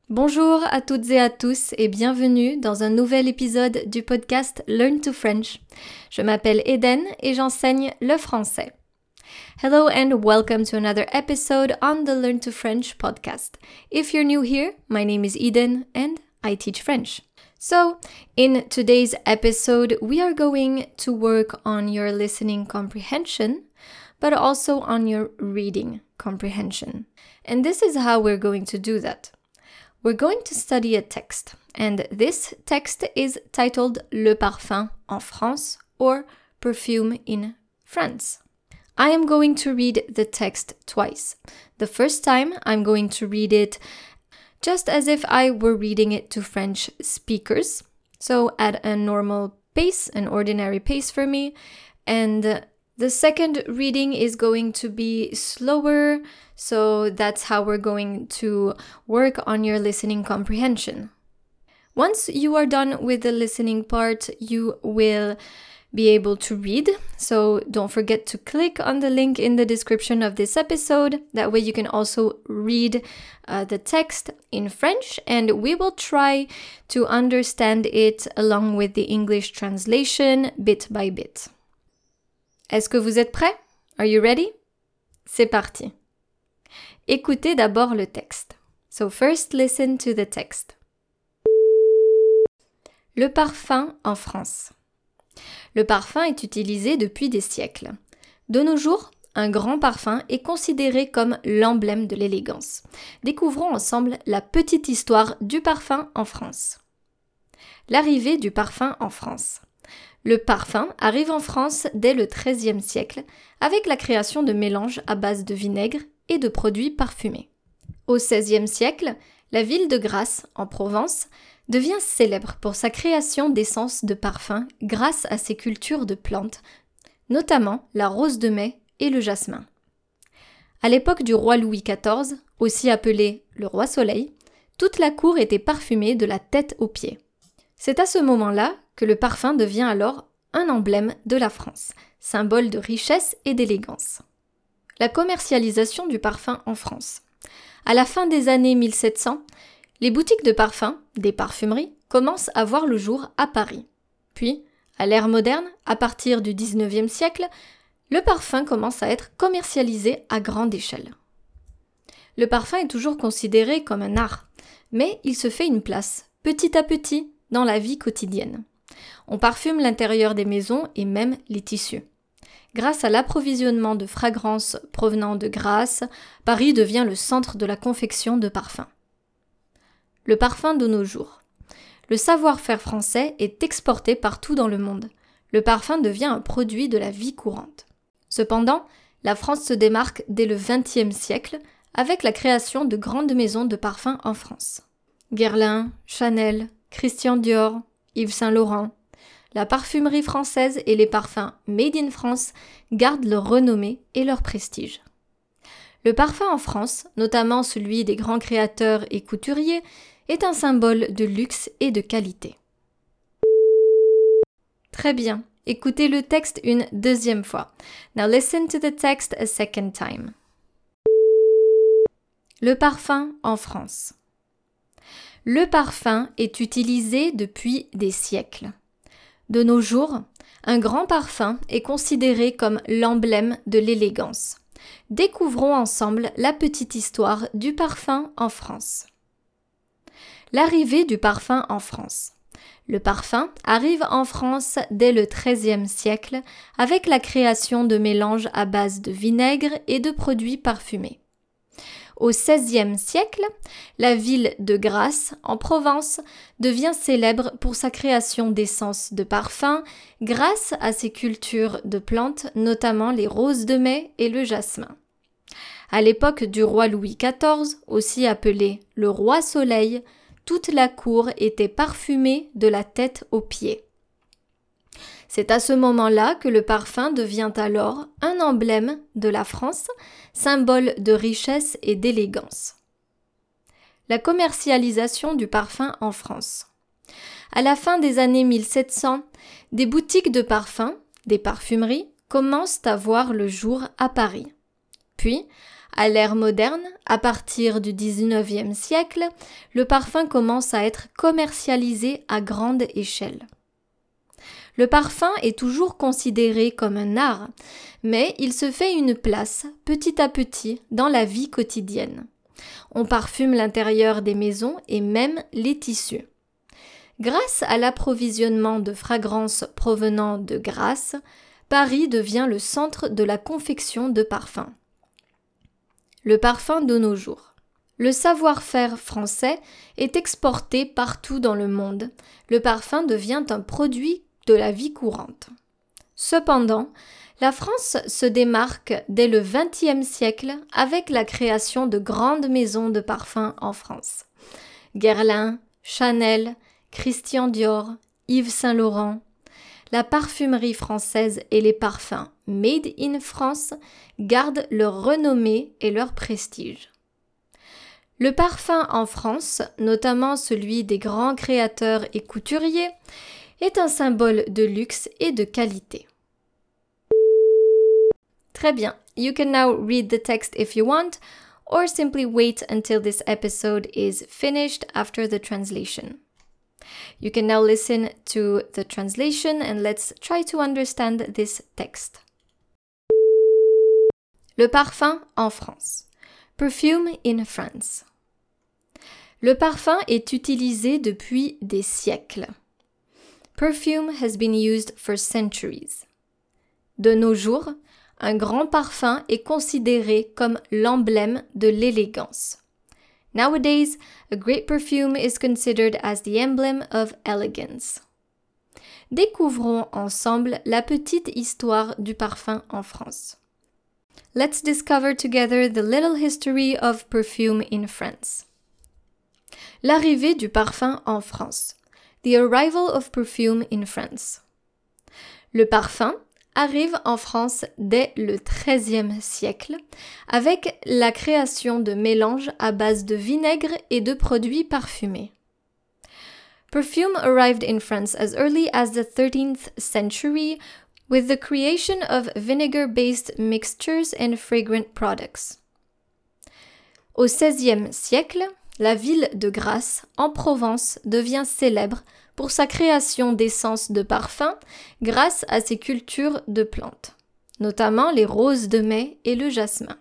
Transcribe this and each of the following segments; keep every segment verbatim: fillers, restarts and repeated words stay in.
Bonjour à toutes et à tous et bienvenue dans un nouvel épisode du podcast Learn to French. Je m'appelle Eden et j'enseigne le français. Hello and welcome to another episode on the Learn to French podcast. If you're new here, my name is Eden and I teach French. So, in today's episode, we are going to work on your listening comprehension, but also on your reading comprehension. And this is how we're going to do that. We're going to study a text, and this text is titled Le Parfum en France or Perfume in France. I am going to read the text twice. The first time I'm going to read it just as if I were reading it to French speakers, so at a normal pace, an ordinary pace for me, and the second reading is going to be slower, so that's how we're going to work on your listening comprehension. Once you are done with the listening part, you will be able to read, so don't forget to click on the link in the description of this episode. That way you can also read uh, the text in French, and we will try to understand it along with the English translation bit by bit. Est-ce que vous êtes prêts? Are you ready? C'est parti. Écoutez d'abord le texte. So first listen to the text. Le parfum en France. Le parfum est utilisé depuis des siècles. De nos jours, un grand parfum est considéré comme l'emblème de l'élégance. Découvrons ensemble la petite histoire du parfum en France. L'arrivée du parfum en France. Le parfum arrive en France dès le treizième siècle avec la création de mélanges à base de vinaigre et de produits parfumés. Au seizième siècle, la ville de Grasse, en Provence, devient célèbre pour sa création d'essences de parfum grâce à ses cultures de plantes, notamment la rose de mai et le jasmin. À l'époque du roi Louis quatorze, aussi appelé le roi Soleil, toute la cour était parfumée de la tête aux pieds. C'est à ce moment-là que le parfum devient alors un emblème de la France, symbole de richesse et d'élégance. La commercialisation du parfum en France. À la fin des années mille sept cents, les boutiques de parfums, des parfumeries, commencent à voir le jour à Paris. Puis, à l'ère moderne, à partir du dix-neuvième siècle, le parfum commence à être commercialisé à grande échelle. Le parfum est toujours considéré comme un art, mais il se fait une place, petit à petit, dans la vie quotidienne. On parfume l'intérieur des maisons et même les tissus. Grâce à l'approvisionnement de fragrances provenant de Grasse, Paris devient le centre de la confection de parfums. Le parfum de nos jours. Le savoir-faire français est exporté partout dans le monde. Le parfum devient un produit de la vie courante. Cependant, la France se démarque dès le vingtième siècle avec la création de grandes maisons de parfums en France. Guerlain, Chanel, Christian Dior, Yves Saint Laurent. La parfumerie française et les parfums made in France gardent leur renommée et leur prestige. Le parfum en France, notamment celui des grands créateurs et couturiers, est un symbole de luxe et de qualité. Très bien, écoutez le texte une deuxième fois. Now listen to the text a second time. Le parfum en France. Le parfum est utilisé depuis des siècles. De nos jours, un grand parfum est considéré comme l'emblème de l'élégance. Découvrons ensemble la petite histoire du parfum en France. L'arrivée du parfum en France. Le parfum arrive en France dès le treizième siècle avec la création de mélanges à base de vinaigre et de produits parfumés. Au seizième siècle, la ville de Grasse, en Provence, devient célèbre pour sa création d'essences de parfum grâce à ses cultures de plantes, notamment les roses de mai et le jasmin. À l'époque du roi Louis quatorze, aussi appelé le roi Soleil, toute la cour était parfumée de la tête aux pieds. C'est à ce moment-là que le parfum devient alors un emblème de la France, symbole de richesse et d'élégance. La commercialisation du parfum en France. À la fin des années mille sept cents, des boutiques de parfums, des parfumeries, commencent à voir le jour à Paris. Puis, À l'ère moderne, à partir du dix-neuvième siècle, le parfum commence à être commercialisé à grande échelle. Le parfum est toujours considéré comme un art, mais il se fait une place petit à petit dans la vie quotidienne. On parfume l'intérieur des maisons et même les tissus. Grâce à l'approvisionnement de fragrances provenant de Grasse, Paris devient le centre de la confection de parfums. Le parfum de nos jours. Le savoir-faire français est exporté partout dans le monde. Le parfum devient un produit de la vie courante. Cependant, la France se démarque dès le vingtième siècle avec la création de grandes maisons de parfums en France. Guerlain, Chanel, Christian Dior, Yves Saint Laurent. La parfumerie française et les parfums made in France gardent leur renommée et leur prestige. Le parfum en France, notamment celui des grands créateurs et couturiers, est un symbole de luxe et de qualité. Très bien. You can now read the text if you want, or simply wait until this episode is finished after the translation. You can now listen to the translation and let's try to understand this text. Le parfum en France. Perfume in France. Le parfum est utilisé depuis des siècles. Perfume has been used for centuries. De nos jours, un grand parfum est considéré comme l'emblème de l'élégance. Nowadays, a great perfume is considered as the emblem of elegance. Découvrons ensemble la petite histoire du parfum en France. Let's discover together the little history of perfume in France. L'arrivée du parfum en France. The arrival of perfume in France. Le parfum arrive en France dès le treizième siècle avec la création de mélanges à base de vinaigre et de produits parfumés. Perfume arrived in France as early as the thirteenth century with the creation of vinegar-based mixtures and fragrant products. Au seizième siècle, la ville de Grasse, en Provence, devient célèbre pour sa création d'essences de parfum grâce à ses cultures de plantes, notamment les roses de mai et le jasmin.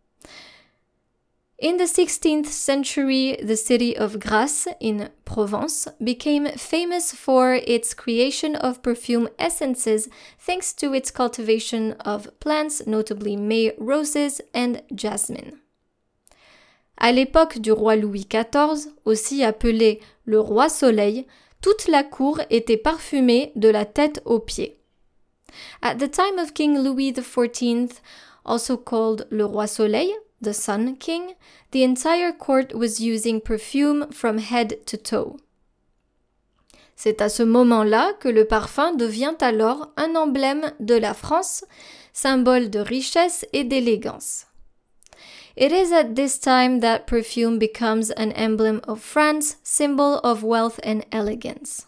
In the sixteenth century, the city of Grasse in Provence became famous for its creation of perfume essences thanks to its cultivation of plants, notably May roses and jasmine. À l'époque du roi Louis quatorze, aussi appelé le roi Soleil, toute la cour était parfumée de la tête aux pieds. At the time of King Louis the fourteenth, also called le roi Soleil, the Sun King, the entire court was using perfume from head to toe. C'est à ce moment-là que le parfum devient alors un emblème de la France, symbole de richesse et d'élégance. It is at this time that perfume becomes an emblem of France, symbol of wealth and elegance.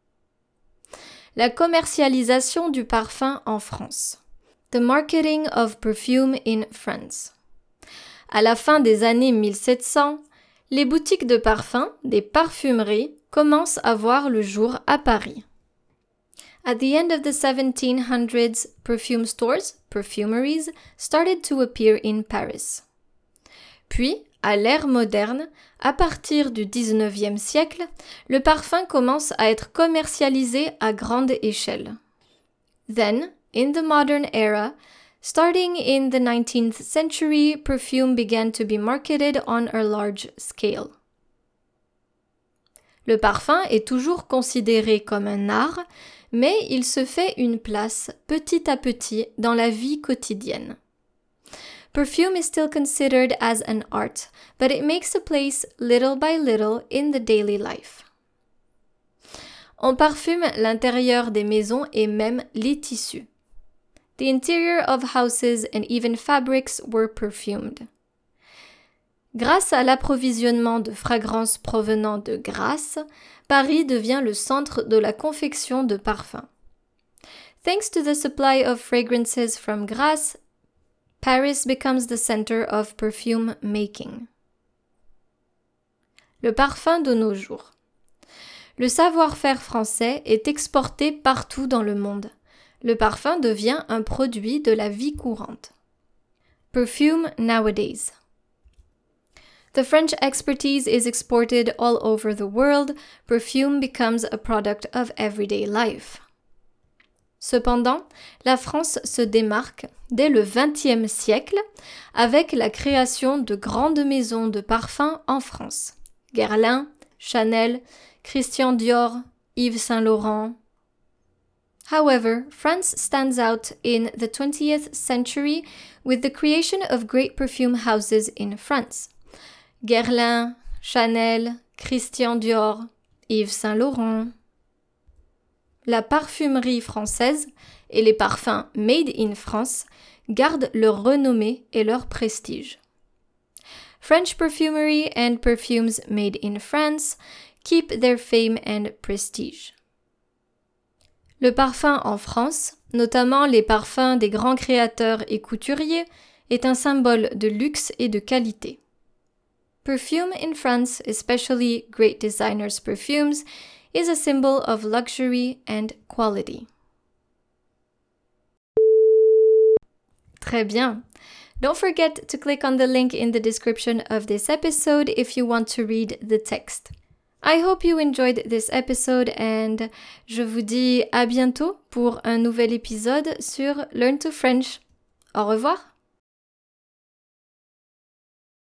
La commercialisation du parfum en France. The marketing of perfume in France. À la fin des années mille sept cents, les boutiques de parfums, des parfumeries, commencent à voir le jour à Paris. At the end of the seventeen hundreds, perfume stores, perfumeries, started to appear in Paris. Puis, à l'ère moderne, à partir du dix-neuvième siècle, le parfum commence à être commercialisé à grande échelle. Then, in the modern era, starting in the nineteenth century, perfume began to be marketed on a large scale. Le parfum est toujours considéré comme un art, mais il se fait une place petit à petit dans la vie quotidienne. Perfume is still considered as an art, but it makes a place little by little in the daily life. On parfume l'intérieur des maisons et même les tissus. The interior of houses and even fabrics were perfumed. Grâce à l'approvisionnement de fragrances provenant de Grasse, Paris devient le centre de la confection de parfums. Thanks to the supply of fragrances from Grasse, Paris becomes the center of perfume making. Le parfum de nos jours. Le savoir-faire français est exporté partout dans le monde. Le parfum devient un produit de la vie courante. Perfume nowadays. The French expertise is exported all over the world. Perfume becomes a product of everyday life. Cependant, la France se démarque dès le vingtième siècle avec la création de grandes maisons de parfums en France. Guerlain, Chanel, Christian Dior, Yves Saint Laurent. However, France stands out in the twentieth century with the creation of great perfume houses in France. Guerlain, Chanel, Christian Dior, Yves Saint Laurent. La parfumerie française et les parfums made in France gardent leur renommée et leur prestige. French perfumery and perfumes made in France keep their fame and prestige. Le parfum en France, notamment les parfums des grands créateurs et couturiers, est un symbole de luxe et de qualité. Perfume in France, especially great designers' perfumes, is a symbol of luxury and quality. Très bien. Don't forget to click on the link in the description of this episode if you want to read the text. I hope you enjoyed this episode and je vous dis à bientôt pour un nouvel épisode sur Learn to French. Au revoir!